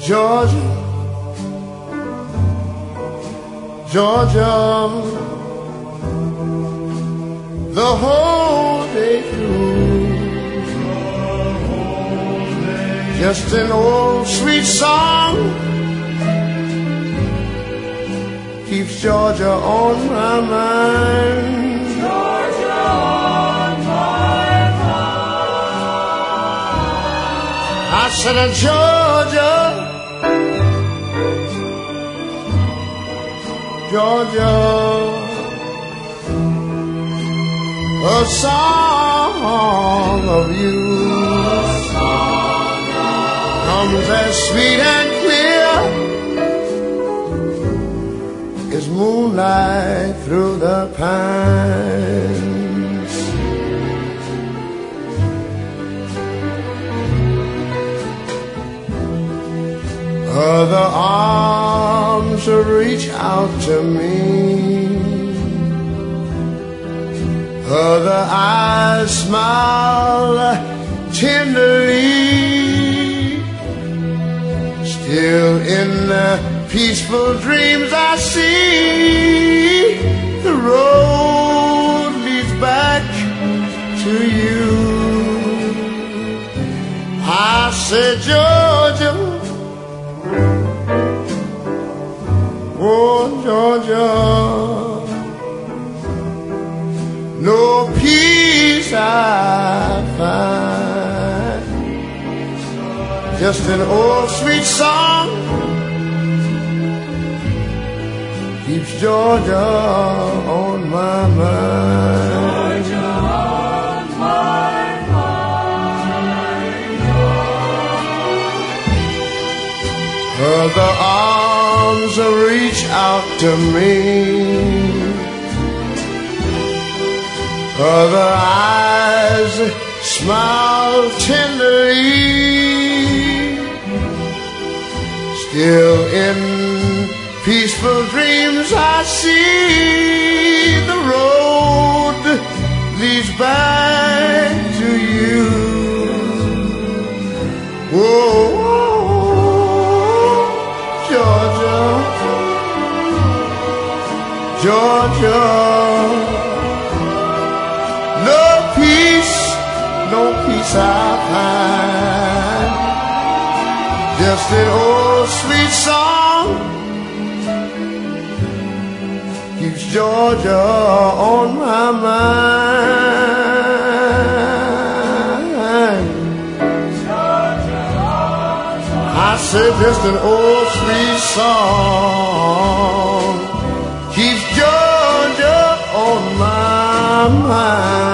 Georgia, Georgia, the whole day through. Just an old sweet song keeps Georgia on my mind. Georgia on my mind. I said, Georgia, Georgia, a song of you comes as sweet and clear as moonlight through the pines. Other arms reach out to me, other eyes smile tenderly. Still in the peaceful dreams I see the road leads back to you. I said, Georgia, oh Georgia, no peace I find, just an old sweet song keeps Georgia on my mind. Georgia on my mind. Other arms reach out to me, other eyes smile tenderly. Still in peaceful dreams I see the road leads back to you. Whoa, Georgia, Georgia, no peace I find, just an old sweet song keeps Georgia on my mind. I said just an old sweet song keeps Georgia on my mind.